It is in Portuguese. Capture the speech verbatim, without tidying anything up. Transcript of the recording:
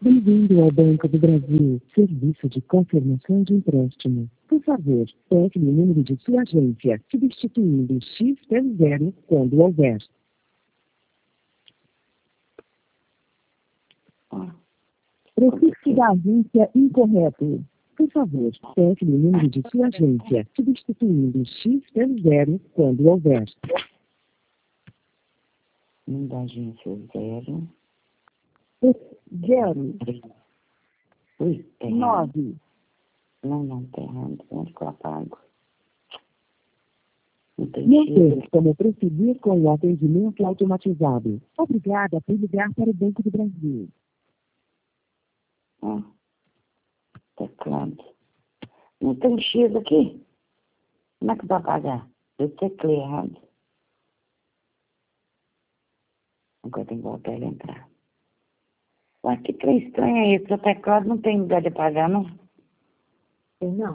Bem-vindo ao Banco do Brasil, serviço de confirmação de empréstimo. Por favor, pegue o número de sua agência, substituindo X pelo zero quando houver. Prefixo da agência incorreto. Por favor, pegue o número de sua agência, substituindo X pelo zero quando houver. Número da agência zero. Zero. Ui, tá errado. Nove. Não, não, tá errado. Onde que eu apago? Não tem Não X. sei como prosseguir com o atendimento automatizado. Obrigada por ligar para o Banco do Brasil. Ah, teclado. Não tem X aqui? Como é que vai apagar? Eu teclei errado. Agora tem que voltar a entrar. Ué, que trem estranho é esse? O teclado não tem lugar de apagar, não? Não.